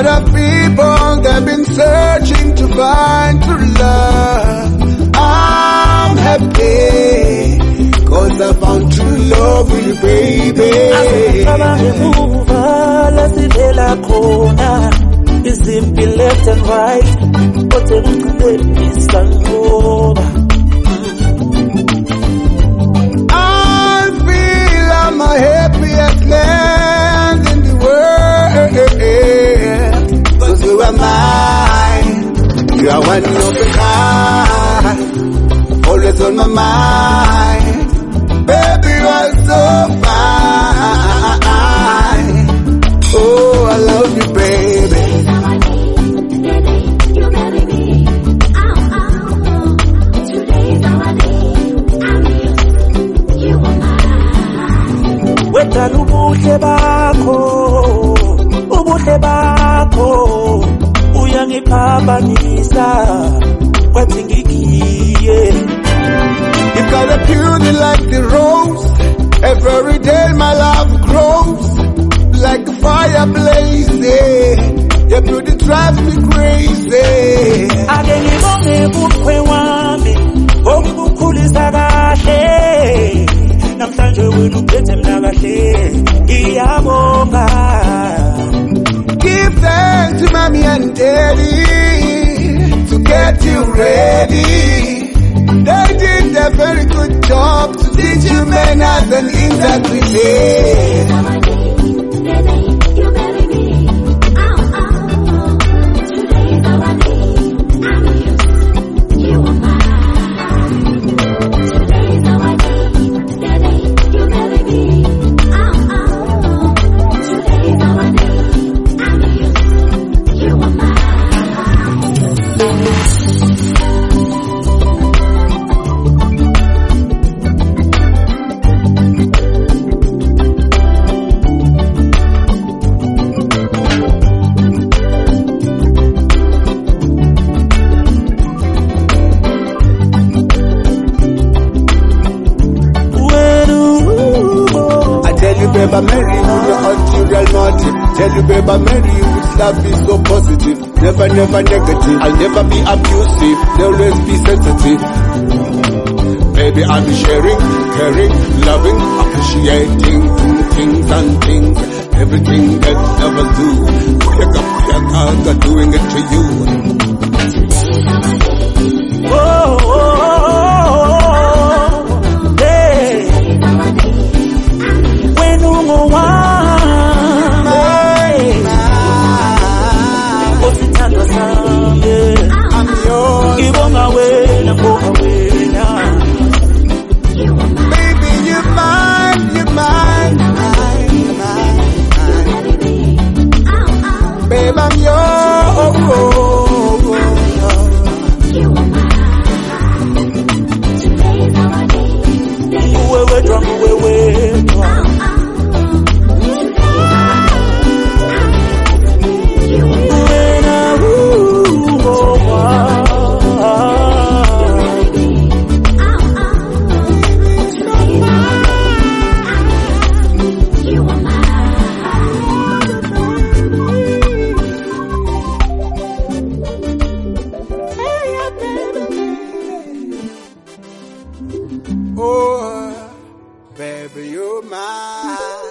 lot of people, they've been searching to find true love. I'm happy, 'cause I found true love with you, baby. Is it be left and right? But it's done over. I feel I'm the happiest man in the world. 'Cause you are mine. You are one of a kind. Always on my mind. Baby, you are so fine. Oh, I love you, baby. Ubuhle bakho uyangiphambanisa kwathi ngigiye. You got a beauty like the rose. Every day my love grows like a fire blazing. Your beauty drives me crazy. Ake ngibonge ubukhwe wami okukhulisa kahle. Namhlanje wena uphethe mina kahle. Ngiyabonga. Give thanks to mommy and daddy to get you ready. They did a very good job to teach you manners and integrity. Babe, I marry you with your ulterior motive. Tell you, babe, I marry you with love is so positive. Never, never negative. I'll never be abusive. They'll always be sensitive. Baby, I'll be sharing, caring, loving, appreciating things and things. Everything that lovers do. Kuyaka, doing it to you. Babe, I'm yours. Oh, baby, you're mine.